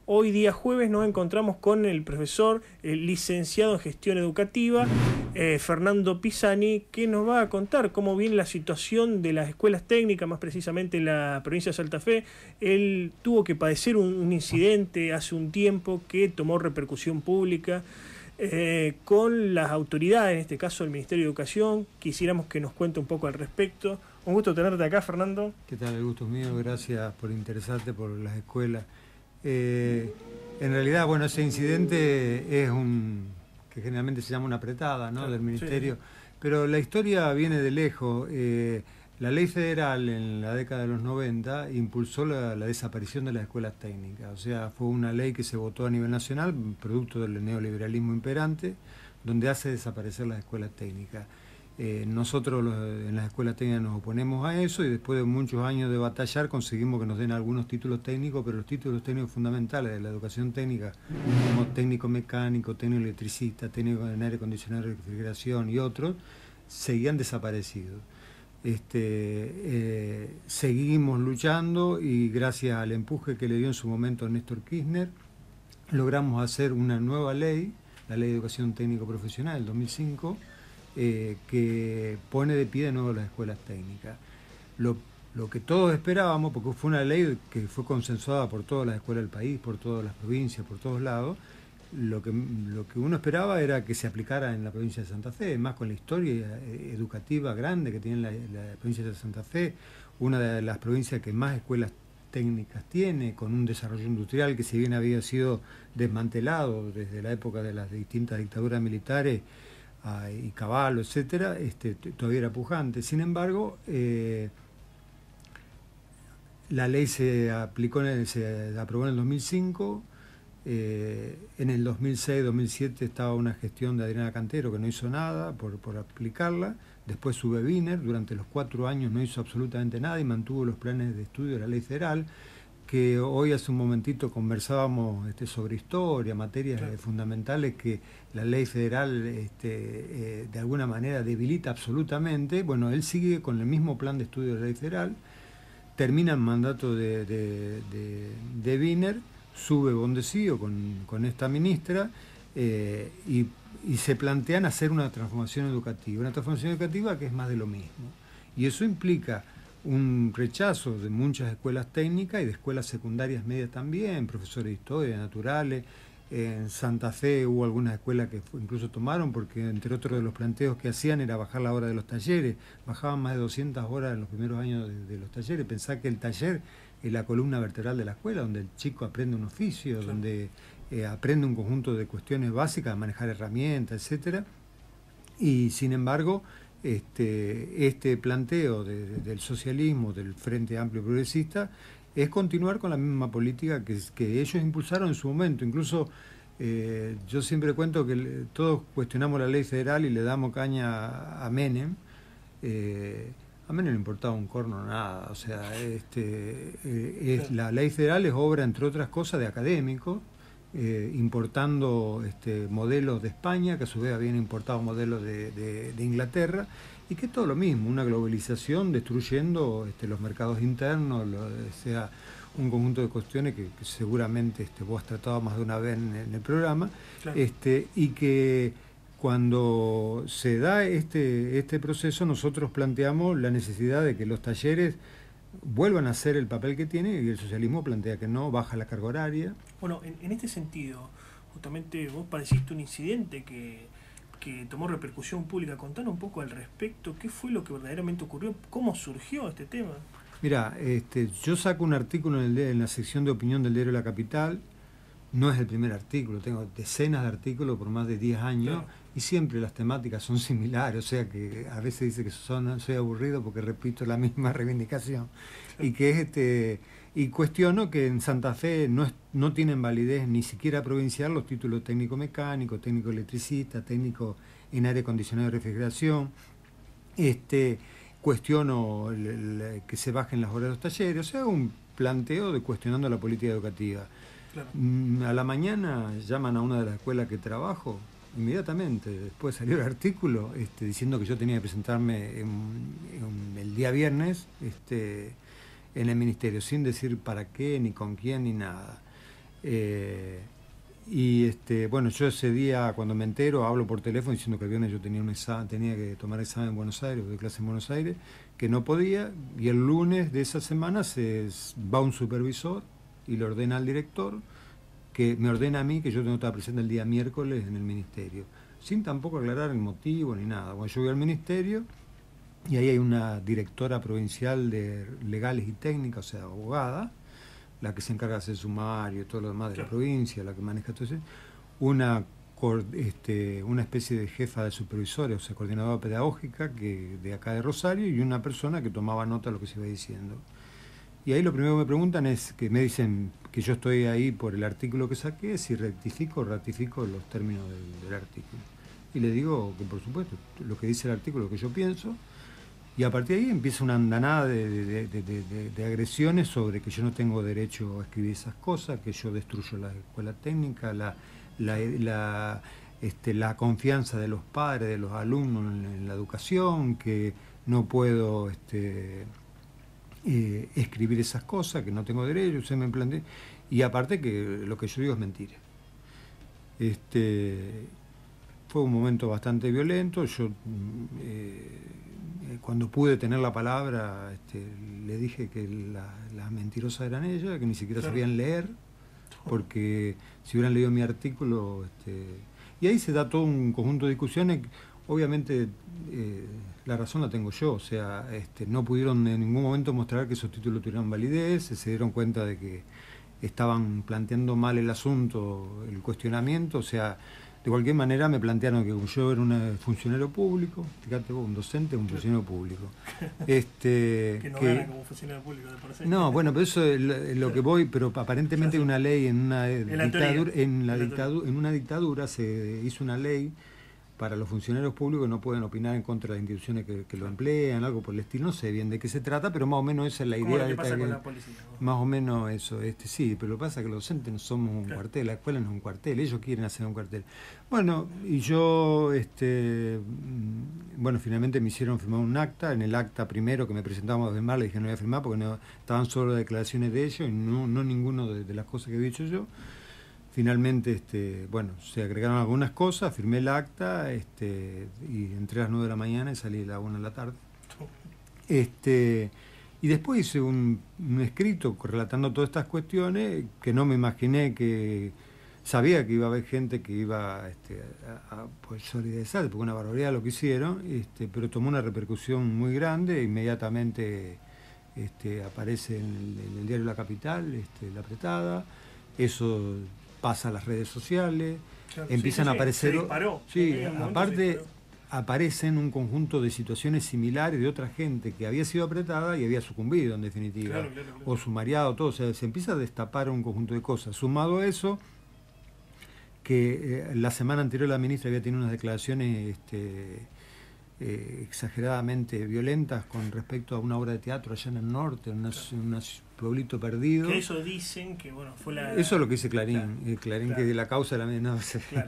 Hoy día jueves nos encontramos con el profesor, el licenciado en gestión educativa, Fernando Pisani, que nos va a contar cómo viene la situación de las escuelas técnicas, más precisamente en la provincia de Santa Fe. Él tuvo que padecer un incidente hace un tiempo que tomó repercusión pública con las autoridades, en este caso el Ministerio de Educación. Quisiéramos que nos cuente un poco al respecto. Un gusto tenerte acá, Fernando. ¿Qué tal? El gusto es mío, gracias por interesarte por las escuelas. En realidad, bueno, ese incidente es que generalmente se llama una apretada, ¿no? Del Ministerio, sí. Pero la historia viene de lejos. La ley federal en la década de los 90 impulsó la desaparición de las escuelas técnicas. O sea, fue una ley que se votó a nivel nacional, producto del neoliberalismo imperante, donde hace desaparecer las escuelas técnicas. Nosotros en las escuelas técnicas nos oponemos a eso y después de muchos años de batallar conseguimos que nos den algunos títulos técnicos, pero los títulos técnicos fundamentales de la educación técnica, como técnico mecánico, técnico electricista, técnico en aire acondicionado y refrigeración y otros, seguían desaparecidos. Seguimos luchando y gracias al empuje que le dio en su momento Néstor Kirchner, logramos hacer una nueva ley, la Ley de Educación Técnico Profesional del 2005, que pone de pie de nuevo las escuelas técnicas. Lo que todos esperábamos, porque fue una ley que fue consensuada por todas las escuelas del país, por todas las provincias, por todos lados, lo que uno esperaba era que se aplicara en la provincia de Santa Fe, más con la historia educativa grande que tiene la provincia de Santa Fe, una de las provincias que más escuelas técnicas tiene, con un desarrollo industrial que si bien había sido desmantelado desde la época de las distintas dictaduras militares, y Caballo, etcétera, todavía era pujante. Sin embargo, la ley se aprobó en el 2005, en el 2006-2007 estaba una gestión de Adriana Cantero que no hizo nada por aplicarla, después sube Wiener, durante los 4 años no hizo absolutamente nada y mantuvo los planes de estudio de la ley federal, que hoy hace un momentito conversábamos sobre historia, materias fundamentales que la ley federal de alguna manera debilita absolutamente. Bueno, él sigue con el mismo plan de estudio de la ley federal, termina el mandato de Wiener, sube Bondesío con esta ministra y se plantean hacer una transformación educativa que es más de lo mismo. Y eso implica un rechazo de muchas escuelas técnicas y de escuelas secundarias medias también, profesores de historia, naturales. En Santa Fe hubo algunas escuelas que incluso tomaron, porque entre otros de los planteos que hacían era bajar la hora de los talleres, bajaban más de 200 horas en los primeros años de los talleres. Pensá que el taller es la columna vertebral de la escuela, donde el chico aprende un oficio, donde aprende un conjunto de cuestiones básicas, manejar herramientas, etcétera. Y sin embargo, este planteo del socialismo, del Frente Amplio Progresista, es continuar con la misma política que ellos impulsaron en su momento. Incluso yo siempre cuento que todos cuestionamos la ley federal y le damos caña a Menem. A Menem no le importaba un corno, nada. O sea, la ley federal es obra, entre otras cosas, de académicos, importando modelos de España, que a su vez habían importado modelos de Inglaterra, y que es todo lo mismo, una globalización destruyendo los mercados internos, sea un conjunto de cuestiones que seguramente vos has tratado más de una vez en el programa, claro. Y que cuando se da este proceso nosotros planteamos la necesidad de que los talleres vuelvan a hacer el papel que tienen, y el socialismo plantea que no, baja la carga horaria. Bueno, en este sentido, justamente vos padeciste un incidente que tomó repercusión pública. Contanos un poco al respecto, qué fue lo que verdaderamente ocurrió, cómo surgió este tema. Mira, yo saco un artículo en la sección de opinión del diario La Capital. No es el primer artículo, tengo decenas de artículos por más de 10 años, claro. Y siempre las temáticas son similares, o sea que a veces dice que soy aburrido porque repito la misma reivindicación. Claro. Y que y cuestiono que en Santa Fe no tienen validez ni siquiera provincial los títulos técnico mecánico, técnico electricista, técnico en aire acondicionado y refrigeración. Cuestiono que se bajen las horas de los talleres, o sea, un planteo de cuestionando la política educativa. Claro. A la mañana llaman a una de las escuelas que trabajo, inmediatamente después salió el artículo diciendo que yo tenía que presentarme el día viernes en el ministerio, sin decir para qué, ni con quién, ni nada. Y bueno, yo ese día cuando me entero hablo por teléfono diciendo que el viernes yo tenía un examen, tenía que tomar examen en Buenos Aires, de clase en Buenos Aires, que no podía, y el lunes de esa semana va un supervisor y le ordena al director, que me ordena a mí que yo tengo que estar presente el día miércoles en el ministerio, sin tampoco aclarar el motivo ni nada. Bueno, yo voy al ministerio y ahí hay una directora provincial de legales y técnicas, o sea, abogada, la que se encarga de hacer sumario y todo lo demás de la provincia, la que maneja todo eso, una especie de jefa de supervisores, o sea, coordinadora pedagógica de acá de Rosario, y una persona que tomaba nota de lo que se iba diciendo. Y ahí lo primero que me preguntan es, que me dicen que yo estoy ahí por el artículo que saqué, si ratifico los términos del artículo. Y le digo que por supuesto, lo que dice el artículo, lo que yo pienso. Y a partir de ahí empieza una andanada de agresiones sobre que yo no tengo derecho a escribir esas cosas, que yo destruyo la escuela técnica, la confianza de los padres, de los alumnos en la educación, que no puedo escribir esas cosas, que no tengo derecho, se me plantea. Y aparte que lo que yo digo es mentira. Fue un momento bastante violento. Yo cuando pude tener la palabra, le dije que las mentirosas eran ellas, que ni siquiera sabían leer, porque si hubieran leído mi artículo, y ahí se da todo un conjunto de discusiones. Obviamente la razón la tengo yo, o sea, no pudieron en ningún momento mostrar que esos títulos tuvieran validez, se dieron cuenta de que estaban planteando mal el asunto, el cuestionamiento, o sea, de cualquier manera me plantearon que yo era un funcionario público, fíjate vos, un docente, un funcionario público. Que no gana como funcionario público, de por sí. No, bueno, pero eso es lo que voy, pero aparentemente hay una ley en una dictadura, en una dictadura se hizo una ley para los funcionarios públicos, no pueden opinar en contra de las instituciones que lo emplean, algo por el estilo, no sé bien de qué se trata, pero más o menos esa es la idea. ¿Cómo lo que pasa con la policía? Más o menos eso, sí, pero lo que pasa es que los docentes no somos un cuartel, la escuela no es un cuartel, ellos quieren hacer un cuartel. Bueno, y yo, bueno, finalmente me hicieron firmar un acta. En el acta primero que me presentamos a firmar, le dije no voy a firmar porque no estaban solo declaraciones de ellos y no ninguno de las cosas que había dicho yo. Finalmente, bueno, se agregaron algunas cosas, firmé el acta, y entré a las 9 de la mañana y salí a las 1 de la tarde. Y después hice un escrito relatando todas estas cuestiones que no me imaginé que... Sabía que iba a haber gente que iba a pues, solidarizar, porque una barbaridad lo que hicieron, pero tomó una repercusión muy grande. Inmediatamente aparece en el diario La Capital, La Apretada, eso pasa a las redes sociales, claro, empiezan a aparecer... Aparte aparecen un conjunto de situaciones similares de otra gente que había sido apretada y había sucumbido en definitiva, claro. O sumariado, todo, o sea, se empieza a destapar un conjunto de cosas. Sumado a eso, que la semana anterior la ministra había tenido unas declaraciones exageradamente violentas con respecto a una obra de teatro allá en el norte, en un pueblito perdido. Que eso dicen que, bueno, fue la... Eso es lo que dice Clarín, claro, Clarín, claro. Que de la causa de la... No, claro.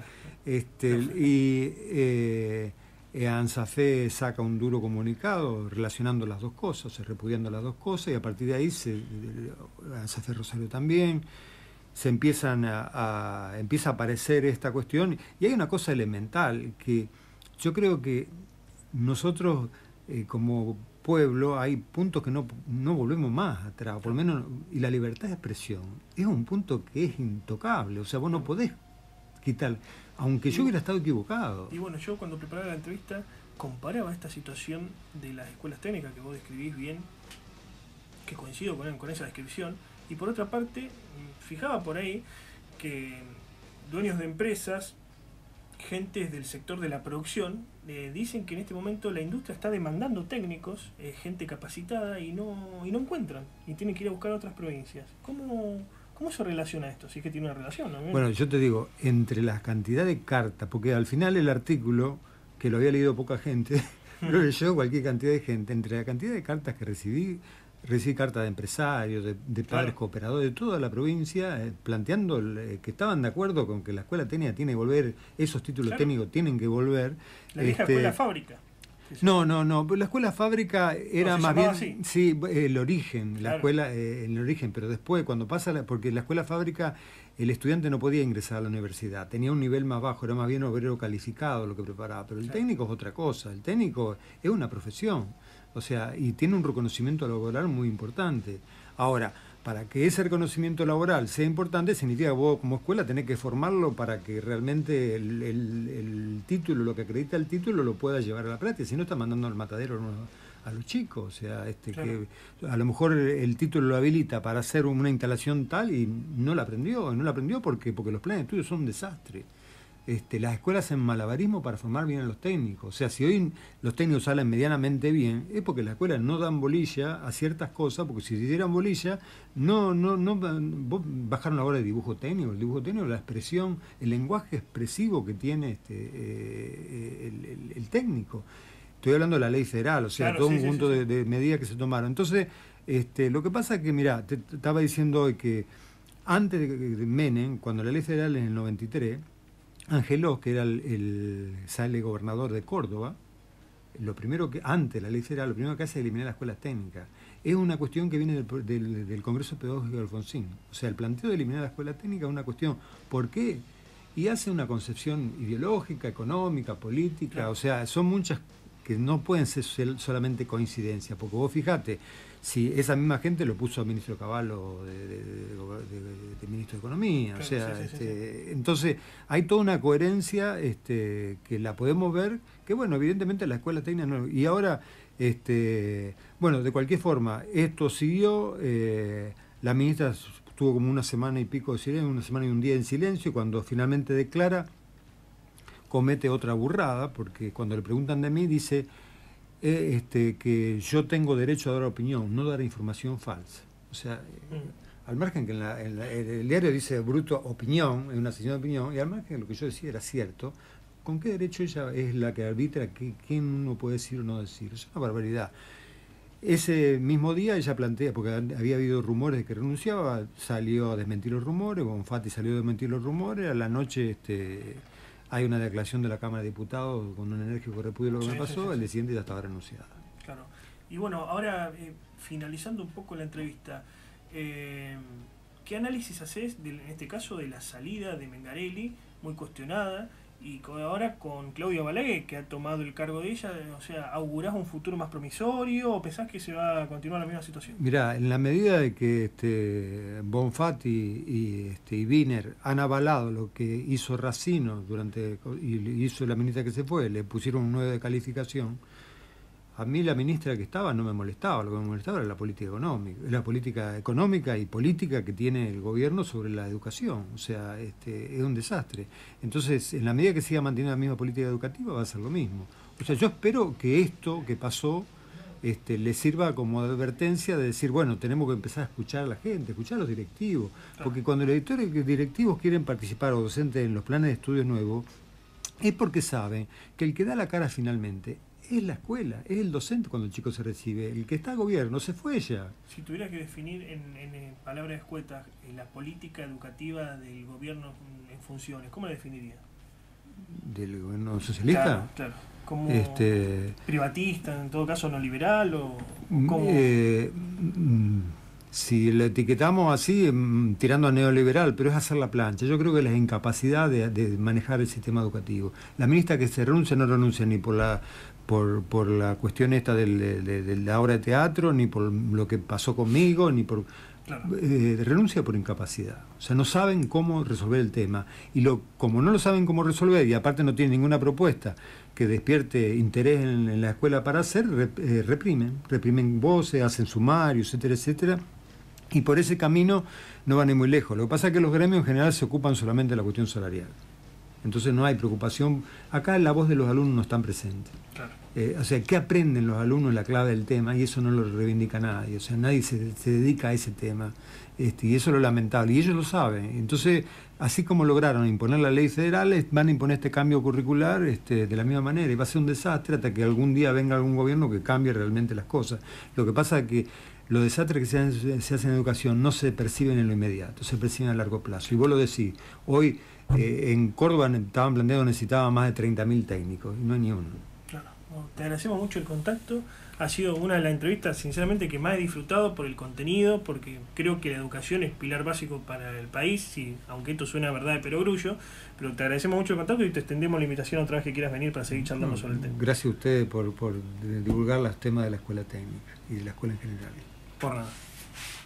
ANSAFE saca un duro comunicado relacionando las dos cosas, repudiando las dos cosas, y a partir de ahí ANSAFE Rosario también, se empieza a aparecer esta cuestión. Y hay una cosa elemental, que yo creo que nosotros como pueblo hay puntos que no volvemos más atrás, por lo menos, y la libertad de expresión es un punto que es intocable, o sea, vos no podés quitar, aunque yo hubiera estado equivocado. Y bueno, yo cuando preparaba la entrevista comparaba esta situación de las escuelas técnicas que vos describís bien, que coincido con esa descripción, y por otra parte, fijaba por ahí que dueños de empresas, gentes del sector de la producción, dicen que en este momento la industria está demandando técnicos, gente capacitada, y no encuentran, y tienen que ir a buscar a otras provincias. ¿Cómo se relaciona esto? Si es que tiene una relación, ¿no? Bueno, yo te digo, entre la cantidad de cartas, porque al final el artículo, que lo había leído poca gente, lo leyó cualquier cantidad de gente, entre la cantidad de cartas que recibí cartas de empresarios, de padres, claro, cooperadores de toda la provincia, planteando que estaban de acuerdo con que la escuela técnica tiene que volver, esos títulos, claro, técnicos tienen que volver. La vieja escuela fábrica. No, la escuela fábrica era más bien, así. Sí, el origen, la, claro, escuela, el origen, pero después cuando pasa, porque la escuela fábrica el estudiante no podía ingresar a la universidad, tenía un nivel más bajo, era más bien obrero calificado lo que preparaba, pero el técnico es otra cosa, el técnico es una profesión, o sea, y tiene un reconocimiento laboral muy importante. Ahora, para que ese reconocimiento laboral sea importante, significa que vos como escuela tenés que formarlo para que realmente el título, lo que acredita el título, lo pueda llevar a la práctica, si no está mandando al matadero a los chicos, o sea, claro, que a lo mejor el título lo habilita para hacer una instalación tal y no la aprendió porque los planes de estudio son un desastre. Las escuelas hacen malabarismo para formar bien a los técnicos. O sea, si hoy los técnicos salen medianamente bien, es porque las escuelas no dan bolilla a ciertas cosas, porque si dieran bolilla, vos bajaron la hora de dibujo técnico. El dibujo técnico, la expresión, el lenguaje expresivo que tiene el técnico. Estoy hablando de la ley federal, o sea, claro, todo un conjunto de medidas que se tomaron. Entonces, lo que pasa es que, mirá, te estaba diciendo hoy que antes de Menem, cuando la ley federal en el 93, Angelós, que era sale gobernador de Córdoba, lo primero que, antes de la ley federal, lo primero que hace es eliminar las escuelas técnicas. Es una cuestión que viene del Congreso Pedagógico de Alfonsín. O sea, el planteo de eliminar la escuela técnica es una cuestión, ¿por qué? Y hace una concepción ideológica, económica, política, claro. O sea, son muchas que no pueden ser solamente coincidencias, porque vos fijate, si esa misma gente lo puso a ministro Cavallo de ministro de Economía, claro, o sea, sí. Entonces hay toda una coherencia que la podemos ver, que bueno, evidentemente la escuela técnica no, y ahora, bueno, de cualquier forma, esto siguió, la ministra estuvo como una semana y pico de silencio, una semana y un día en silencio, y cuando finalmente declara, comete otra burrada, porque cuando le preguntan de mí dice que yo tengo derecho a dar opinión, no dar información falsa. O sea, al margen que el diario dice bruto opinión, en una sesión de opinión, y al margen que lo que yo decía era cierto, ¿con qué derecho ella es la que arbitra quién uno puede decir o no decir? Es una barbaridad. Ese mismo día ella plantea, porque había habido rumores de que renunciaba, salió a desmentir los rumores, Bonfatti salió a desmentir los rumores, a la noche hay una declaración de la Cámara de Diputados con un enérgico repudio de lo que me pasó, el día siguiente ya estaba renunciada. Claro. Y bueno, ahora finalizando un poco la entrevista, ¿qué análisis haces, en este caso, de la salida de Mengarelli, muy cuestionada, y ahora con Claudia Balaguer, que ha tomado el cargo de ella? O sea, ¿augurás un futuro más promisorio o pensás que se va a continuar la misma situación? Mirá, en la medida de que Bonfatti y Wiener han avalado lo que hizo Racino y hizo la ministra que se fue, le pusieron un 9 de calificación, a mí la ministra que estaba no me molestaba, lo que me molestaba era la política económica y política que tiene el gobierno sobre la educación, o sea, es un desastre. Entonces, en la medida que siga manteniendo la misma política educativa va a ser lo mismo. O sea, yo espero que esto que pasó le sirva como advertencia de decir, bueno, tenemos que empezar a escuchar a la gente, escuchar a los directivos, porque cuando los directivos quieren participar o docentes en los planes de estudios nuevos, es porque saben que el que da la cara finalmente es la escuela, es el docente cuando el chico se recibe. El que está a gobierno se fue ya. Si tuvieras que definir en palabras escuetas la política educativa del gobierno en funciones, ¿cómo la definirías? ¿Del gobierno socialista? Claro. ¿Como privatista, en todo caso no liberal? O como... si lo etiquetamos así, tirando a neoliberal, pero es hacer la plancha. Yo creo que la incapacidad de manejar el sistema educativo. La ministra que se renuncia no renuncia ni por la cuestión esta de la obra de teatro, ni por lo que pasó conmigo, ni por... Claro. Renuncia por incapacidad. O sea, no saben cómo resolver el tema. Y como no lo saben cómo resolver, y aparte no tienen ninguna propuesta que despierte interés en la escuela para hacer, reprimen voces, hacen sumarios, etcétera, etcétera. Y por ese camino no van a ir muy lejos. Lo que pasa es que los gremios en general se ocupan solamente de la cuestión salarial. Entonces no hay preocupación. Acá la voz de los alumnos no está presente. Claro. O sea, ¿qué aprenden los alumnos? La clave del tema, y eso no lo reivindica nadie. O sea, nadie se dedica a ese tema. Y eso es lo lamentable. Y ellos lo saben. Entonces, así como lograron imponer la ley federal, van a imponer este cambio curricular de la misma manera. Y va a ser un desastre hasta que algún día venga algún gobierno que cambie realmente las cosas. Lo que pasa es que los desastres que se hacen en educación no se perciben en lo inmediato, se perciben a largo plazo. Y vos lo decís, hoy en Córdoba estaban planteando que necesitaban más de 30.000 técnicos, y no hay ni uno. Claro. Te agradecemos mucho el contacto. Ha sido una de las entrevistas, sinceramente, que más he disfrutado por el contenido, porque creo que la educación es pilar básico para el país, sí, aunque esto suena a verdad de perogrullo, pero te agradecemos mucho el contacto y te extendemos la invitación otra vez que quieras venir para seguir charlando sobre el tema. Gracias a ustedes por divulgar los temas de la escuela técnica y de la escuela en general. Por nada.